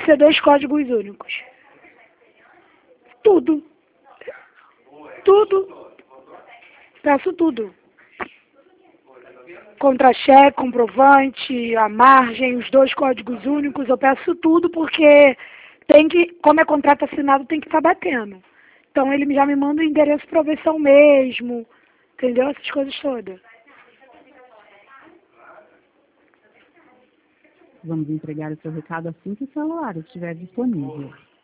que ser 2 códigos únicos. Tudo. Tudo. Peço tudo. Contra-cheque, comprovante, a margem, os 2 códigos únicos, eu peço tudo porque tem que, como é contrato assinado, tem que estar batendo. Então ele já me manda o endereço para ver se é o mesmo, entendeu? Essas coisas todas. Vamos entregar o seu recado assim que o celular estiver disponível.